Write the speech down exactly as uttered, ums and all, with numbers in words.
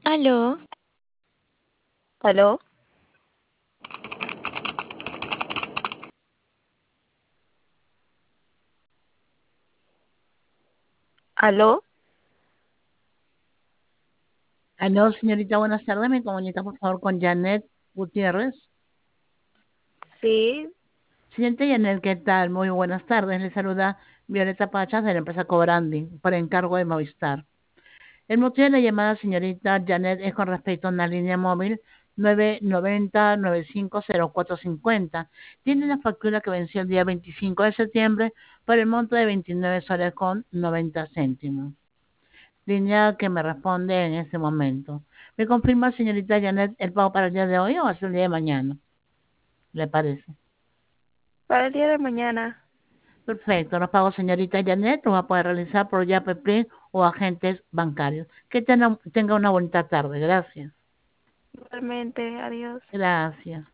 ¿Aló? ¿Aló? ¿Aló? Aló, señorita, buenas tardes. Me comunica, por favor, con Janet Gutiérrez. Sí, Señorita Janet, ¿qué tal? Muy buenas tardes. Le saluda Violeta Pachas de la empresa Cobrandi, por encargo de Movistar. El motivo de la llamada, señorita Janet, es con respecto a una línea móvil nueve nueve cero nueve cinco cero cuatro cinco cero. Tiene una factura que venció el día veinticinco de septiembre por el monto de veintinueve soles con noventa céntimos. Línea que me responde en este momento. ¿Me confirma, señorita Janet, el pago para el día de hoy o hasta el día de mañana? ¿Le parece? para el día de mañana. Perfecto. Los pagos, señorita Janet, los va a poder realizar por Yapepli o agentes bancarios. Que tenga, tenga una bonita tarde. Gracias. Igualmente, adiós. Gracias.